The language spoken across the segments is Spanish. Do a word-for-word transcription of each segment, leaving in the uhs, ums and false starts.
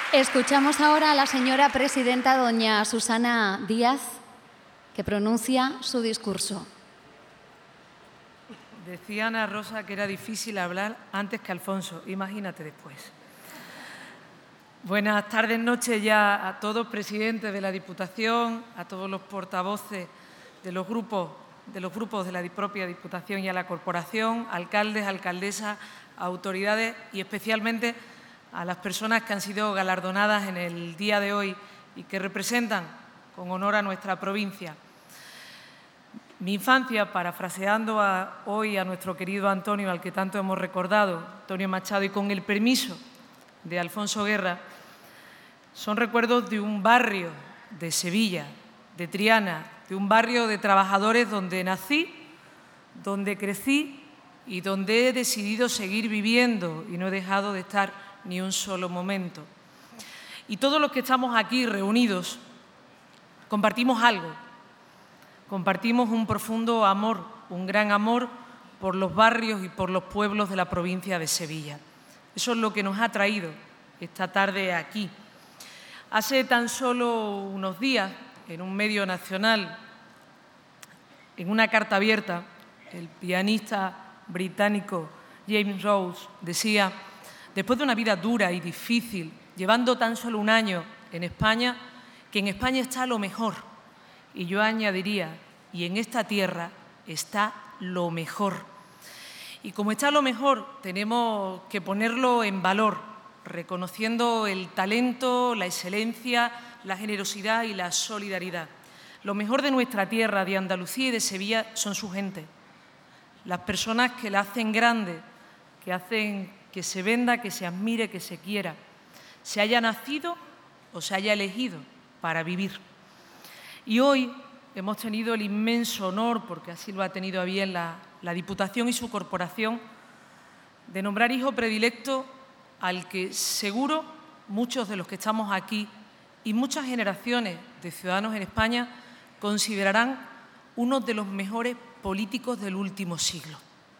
Escuchamos ahora a la señora presidenta, doña Susana Díaz, que pronuncia su discurso. Decía Ana Rosa que era difícil hablar antes que Alfonso. Imagínate después. Buenas tardes, noches ya a todos, presidentes de la Diputación, a todos los portavoces de los grupos de, los grupos de la propia Diputación y a la Corporación, alcaldes, alcaldesas, autoridades y especialmente a las personas que han sido galardonadas en el día de hoy y que representan con honor a nuestra provincia. Mi infancia, parafraseando a, hoy a nuestro querido Antonio, al que tanto hemos recordado, Antonio Machado, y con el permiso de Alfonso Guerra, son recuerdos de un barrio de Sevilla, de Triana, de un barrio de trabajadores donde nací, donde crecí y donde he decidido seguir viviendo y no he dejado de estar ni un solo momento. Y todos los que estamos aquí reunidos compartimos algo. Compartimos un profundo amor, un gran amor por los barrios y por los pueblos de la provincia de Sevilla. Eso es lo que nos ha traído esta tarde aquí. Hace tan solo unos días, en un medio nacional, en una carta abierta, el pianista británico James Rose decía: después de una vida dura y difícil, llevando tan solo un año en España, que en España está lo mejor. Y yo añadiría, y en esta tierra está lo mejor. Y como está lo mejor, tenemos que ponerlo en valor, reconociendo el talento, la excelencia, la generosidad y la solidaridad. Lo mejor de nuestra tierra, de Andalucía y de Sevilla, son su gente. Las personas que la hacen grande, que hacen que se venda, que se admire, que se quiera, se haya nacido o se haya elegido para vivir. Y hoy hemos tenido el inmenso honor, porque así lo ha tenido a bien la, la Diputación y su corporación, de nombrar hijo predilecto al que seguro muchos de los que estamos aquí y muchas generaciones de ciudadanos en España considerarán uno de los mejores políticos del último siglo.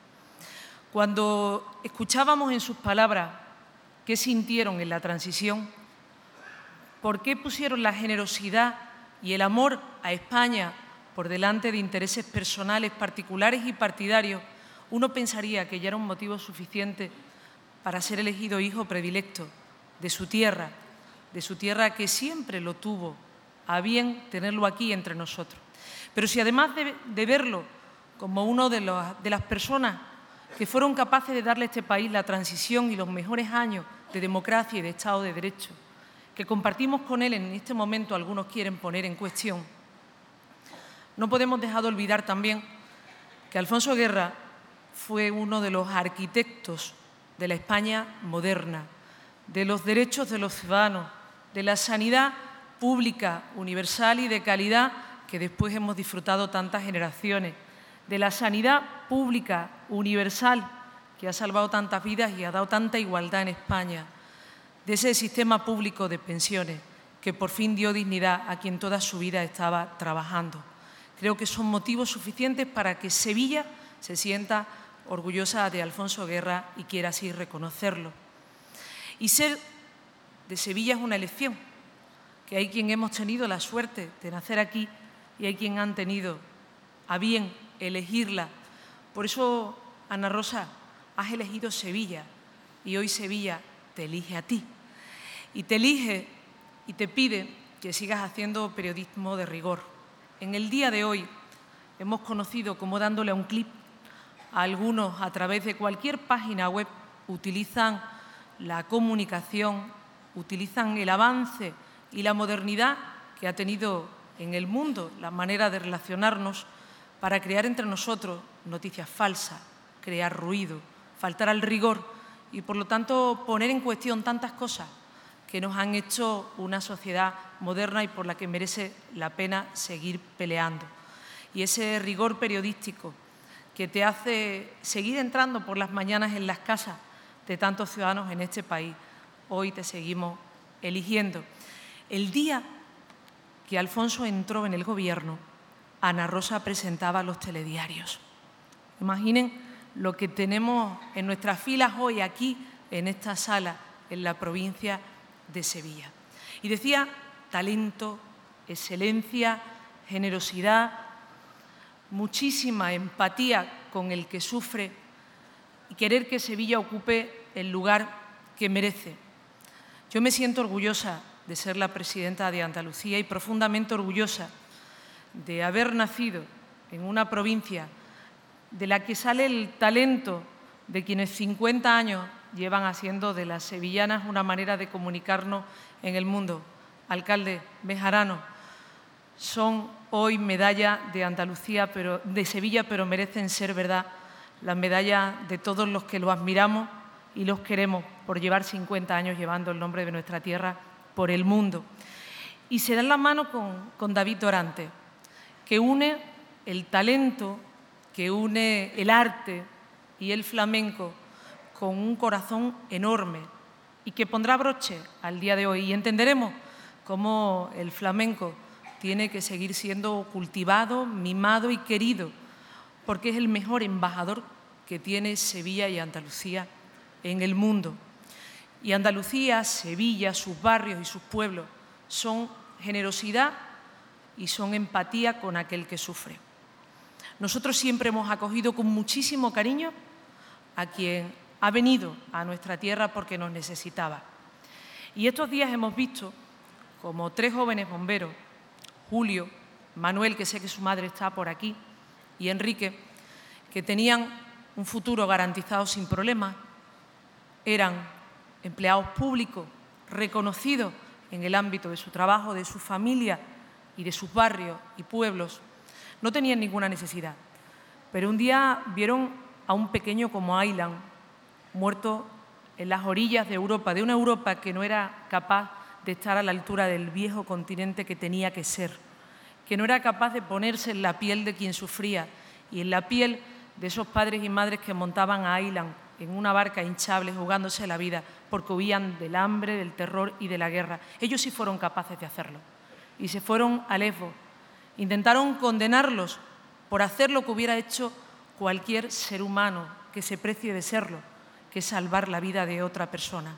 Cuando escuchábamos en sus palabras qué sintieron en la transición, por qué pusieron la generosidad y el amor a España por delante de intereses personales, particulares y partidarios, uno pensaría que ya era un motivo suficiente para ser elegido hijo predilecto de su tierra, de su tierra que siempre lo tuvo a bien tenerlo aquí entre nosotros. Pero si además de, de verlo como uno de, los, de las personas que fueron capaces de darle a este país la transición y los mejores años de democracia y de Estado de Derecho, que compartimos con él en este momento algunos quieren poner en cuestión, no podemos dejar de olvidar también que Alfonso Guerra fue uno de los arquitectos de la España moderna, de los derechos de los ciudadanos, de la sanidad pública, universal y de calidad que después hemos disfrutado tantas generaciones, de la sanidad pública, universal, que ha salvado tantas vidas y ha dado tanta igualdad en España, de ese sistema público de pensiones que por fin dio dignidad a quien toda su vida estaba trabajando. Creo que son motivos suficientes para que Sevilla se sienta orgullosa de Alfonso Guerra y quiera así reconocerlo. Y ser de Sevilla es una elección, que hay quien hemos tenido la suerte de nacer aquí y hay quien han tenido a bien elegirla. Por eso, Ana Rosa, has elegido Sevilla y hoy Sevilla te elige a ti. Y te elige y te pide que sigas haciendo periodismo de rigor. En el día de hoy hemos conocido cómo dándole a un clip a algunos a través de cualquier página web utilizan la comunicación, utilizan el avance y la modernidad que ha tenido en el mundo la manera de relacionarnos para crear entre nosotros noticias falsas, crear ruido, faltar al rigor y, por lo tanto, poner en cuestión tantas cosas que nos han hecho una sociedad moderna y por la que merece la pena seguir peleando. Y ese rigor periodístico que te hace seguir entrando por las mañanas en las casas de tantos ciudadanos en este país, hoy te seguimos eligiendo. El día que Alfonso entró en el Gobierno, Ana Rosa presentaba los telediarios. Imaginen lo que tenemos en nuestras filas hoy aquí, en esta sala, en la provincia de Sevilla. Y decía talento, excelencia, generosidad, muchísima empatía con el que sufre y querer que Sevilla ocupe el lugar que merece. Yo me siento orgullosa de ser la presidenta de Andalucía y profundamente orgullosa de haber nacido en una provincia de la que sale el talento de quienes cincuenta años llevan haciendo de las sevillanas una manera de comunicarnos en el mundo. Alcalde Bejarano, son hoy medalla de Andalucía, pero de Sevilla, pero merecen ser, verdad, las medallas de todos los que lo admiramos y los queremos por llevar cincuenta años llevando el nombre de nuestra tierra por el mundo. Y se dan la mano con, con David Dorante, que une el talento, que une el arte y el flamenco con un corazón enorme y que pondrá broche al día de hoy. Y entenderemos cómo el flamenco tiene que seguir siendo cultivado, mimado y querido, porque es el mejor embajador que tiene Sevilla y Andalucía en el mundo. Y Andalucía, Sevilla, sus barrios y sus pueblos son generosidad y son empatía con aquel que sufre. Nosotros siempre hemos acogido con muchísimo cariño a quien ha venido a nuestra tierra porque nos necesitaba. Y estos días hemos visto como tres jóvenes bomberos, Julio, Manuel, que sé que su madre está por aquí, y Enrique, que tenían un futuro garantizado sin problemas, eran empleados públicos reconocidos en el ámbito de su trabajo, de su familia y de sus barrios y pueblos. No tenían ninguna necesidad, pero un día vieron a un pequeño como Aylan, muerto en las orillas de Europa, de una Europa que no era capaz de estar a la altura del viejo continente que tenía que ser, que no era capaz de ponerse en la piel de quien sufría y en la piel de esos padres y madres que montaban a Aylan en una barca hinchable jugándose la vida porque huían del hambre, del terror y de la guerra. Ellos sí fueron capaces de hacerlo y se fueron a Lesbos. Intentaron condenarlos por hacer lo que hubiera hecho cualquier ser humano que se precie de serlo, que es salvar la vida de otra persona.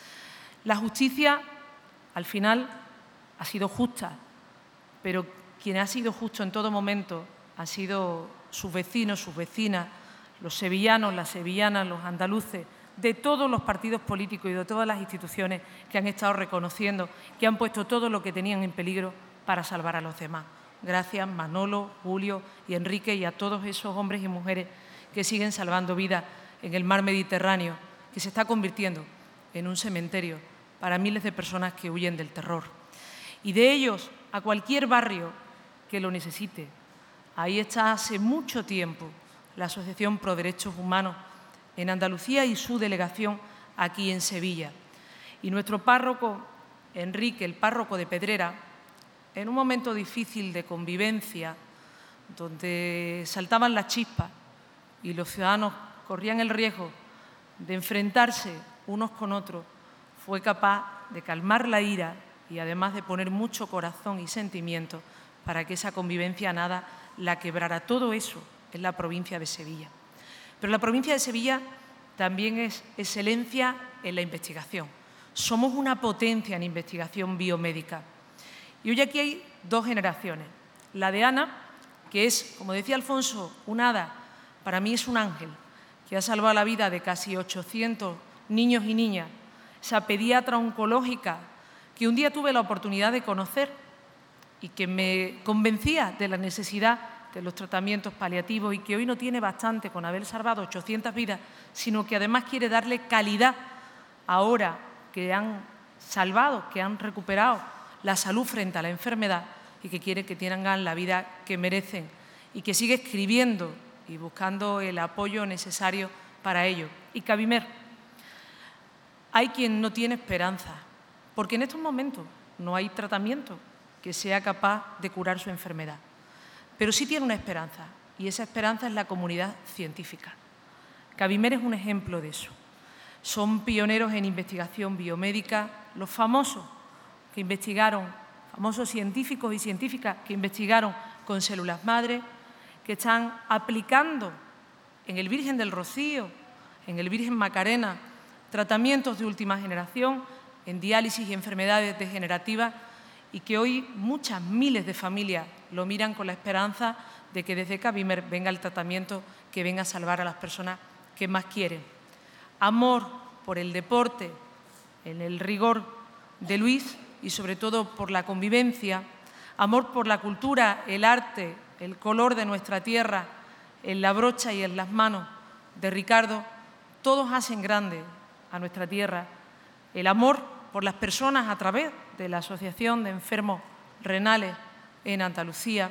La justicia, al final, ha sido justa, pero quien ha sido justo en todo momento han sido sus vecinos, sus vecinas, los sevillanos, las sevillanas, los andaluces, de todos los partidos políticos y de todas las instituciones que han estado reconociendo, que han puesto todo lo que tenían en peligro para salvar a los demás. Gracias, Manolo, Julio y Enrique, y a todos esos hombres y mujeres que siguen salvando vidas en el mar Mediterráneo, que se está convirtiendo en un cementerio para miles de personas que huyen del terror. Y de ellos a cualquier barrio que lo necesite. Ahí está hace mucho tiempo la Asociación Pro Derechos Humanos en Andalucía y su delegación aquí en Sevilla. Y nuestro párroco, Enrique, el párroco de Pedrera, en un momento difícil de convivencia, donde saltaban las chispas y los ciudadanos corrían el riesgo de enfrentarse unos con otros, fue capaz de calmar la ira y además de poner mucho corazón y sentimiento para que esa convivencia nada la quebrara. Todo eso es la provincia de Sevilla. Pero la provincia de Sevilla también es excelencia en la investigación. Somos una potencia en investigación biomédica. Y hoy aquí hay dos generaciones. La de Ana, que es, como decía Alfonso, un hada, para mí es un ángel, que ha salvado la vida de casi ochocientos niños y niñas. Esa pediatra oncológica que un día tuve la oportunidad de conocer y que me convencía de la necesidad de los tratamientos paliativos y que hoy no tiene bastante con haber salvado ochocientas vidas, sino que además quiere darle calidad ahora que han salvado, que han recuperado la salud frente a la enfermedad y que quiere que tengan la vida que merecen y que sigue escribiendo y buscando el apoyo necesario para ello. Y Cabimer, hay quien no tiene esperanza, porque en estos momentos no hay tratamiento que sea capaz de curar su enfermedad. Pero sí tiene una esperanza, y esa esperanza es la comunidad científica. Cabimer es un ejemplo de eso. Son pioneros en investigación biomédica, los famosos que investigaron, famosos científicos y científicas que investigaron con células madre, que están aplicando en el Virgen del Rocío, en el Virgen Macarena, tratamientos de última generación en diálisis y enfermedades degenerativas, y que hoy muchas miles de familias lo miran con la esperanza de que desde Cabimer venga el tratamiento que venga a salvar a las personas que más quieren. Amor por el deporte, en el rigor de Luis y sobre todo por la convivencia, amor por la cultura, el arte, el color de nuestra tierra, en la brocha y en las manos de Ricardo, todos hacen grande a nuestra tierra. El amor por las personas a través de la Asociación de Enfermos Renales en Andalucía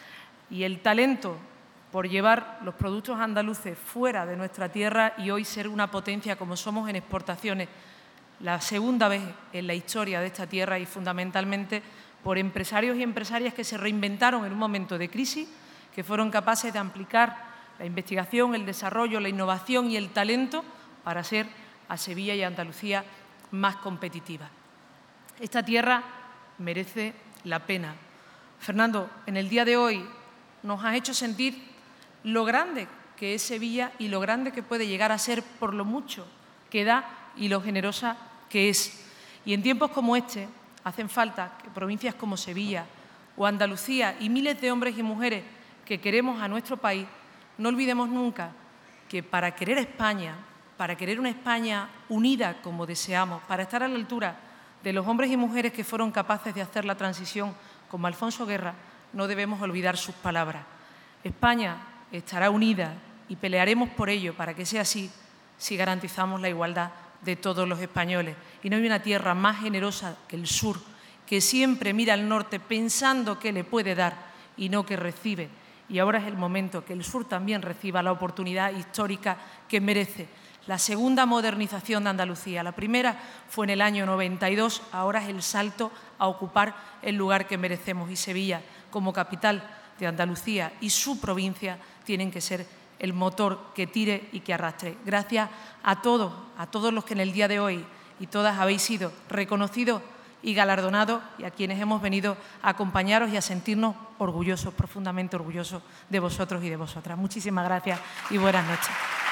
y el talento por llevar los productos andaluces fuera de nuestra tierra y hoy ser una potencia como somos en exportaciones, la segunda vez en la historia de esta tierra, y fundamentalmente por empresarios y empresarias que se reinventaron en un momento de crisis, que fueron capaces de aplicar la investigación, el desarrollo, la innovación y el talento para hacer a Sevilla y a Andalucía más competitivas. Esta tierra merece la pena. Fernando, en el día de hoy nos has hecho sentir lo grande que es Sevilla y lo grande que puede llegar a ser por lo mucho que da y lo generosa que es. Y en tiempos como este hacen falta que provincias como Sevilla o Andalucía y miles de hombres y mujeres que queremos a nuestro país no olvidemos nunca que para querer España, para querer una España unida como deseamos, para estar a la altura de los hombres y mujeres que fueron capaces de hacer la transición como Alfonso Guerra, no debemos olvidar sus palabras. España estará unida y pelearemos por ello para que sea así si garantizamos la igualdad de todos los españoles. Y no hay una tierra más generosa que el sur, que siempre mira al norte pensando que le puede dar y no que recibe. Y ahora es el momento que el sur también reciba la oportunidad histórica que merece. La segunda modernización de Andalucía. La primera fue en el año noventa y dos, ahora es el salto a ocupar el lugar que merecemos. Y Sevilla, como capital de Andalucía y su provincia, tienen que ser el motor que tire y que arrastre. Gracias a todos, a todos los que en el día de hoy y todas habéis sido reconocidos y galardonados, y a quienes hemos venido a acompañaros y a sentirnos orgullosos, profundamente orgullosos de vosotros y de vosotras. Muchísimas gracias y buenas noches.